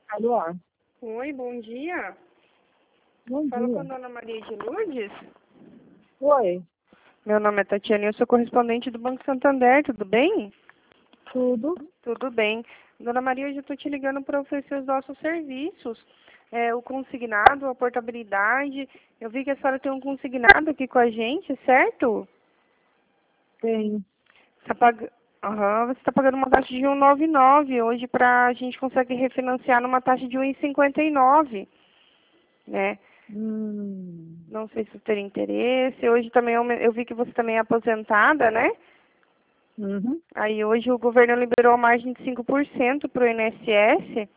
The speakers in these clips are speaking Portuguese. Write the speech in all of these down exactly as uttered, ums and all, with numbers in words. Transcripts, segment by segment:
Alô? Oi, bom dia. Bom Fala dia. com a dona Maria de Lourdes. Oi, Meu nome é Tatiana e eu sou correspondente do Banco Santander, tudo bem? tudo? Tudo bem. Dona Maria, hoje eu estou te ligando para oferecer os nossos serviços. É, o consignado, a portabilidade. Eu vi que a senhora tem um consignado aqui com a gente, certo? Tenho. Tá pag... Aham, você está pagando uma taxa de um vírgula noventa e nove. Hoje pra, a gente consegue refinanciar numa taxa de um vírgula cinquenta e nove, né? Hum, Não sei se você teria interesse. Hoje também eu, eu vi que você também é aposentada, né? uhum. Aí hoje o governo liberou a margem de cinco por cento para o I N S S.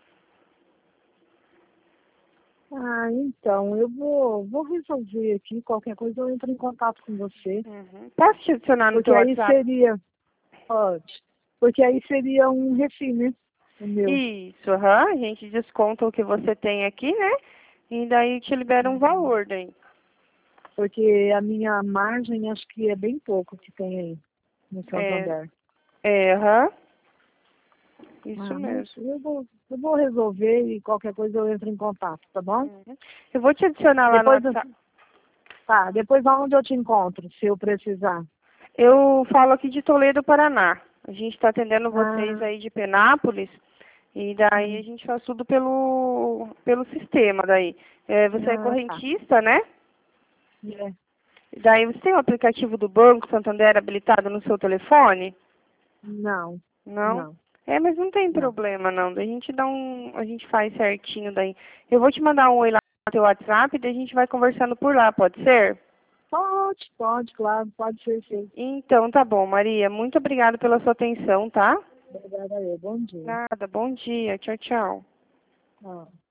Ah, então, eu vou, vou resolver aqui. Qualquer coisa eu entro em contato com você. Uhum. Posso te adicionar no Porque teu aí WhatsApp? seria, pode. Porque aí seria um refim, né? O meu. Isso, aham. A gente desconta o que você tem aqui, né? E daí te libera um Uhum. valor daí. Porque a minha margem acho que é bem pouco que tem aí no É, Santander. é, aham. Isso Ah, mas mesmo. eu vou, eu vou resolver e qualquer coisa eu entro em contato, tá bom? Uhum. Eu vou te adicionar lá no Depois, WhatsApp. tá, depois aonde eu te encontro, se eu precisar. Eu falo aqui de Toledo, Paraná. A gente está atendendo vocês Ah, aí de Penápolis. E daí a hum, gente faz tudo pelo, pelo sistema daí. É, você é ah, tá. correntista, né? É. E daí você tem o aplicativo do Banco Santander habilitado no seu telefone? Não, Não? não, É, mas não tem não. problema não. Daí a gente dá um. A gente faz certinho daí. Eu vou te mandar um oi lá no teu WhatsApp e daí a gente vai conversando por lá, pode ser? Pode, pode, claro, pode ser sim. Então tá bom, Maria. Muito obrigada pela sua atenção, tá? Obrigada aí, bom dia. Nada, bom dia. Tchau, tchau. Tchau.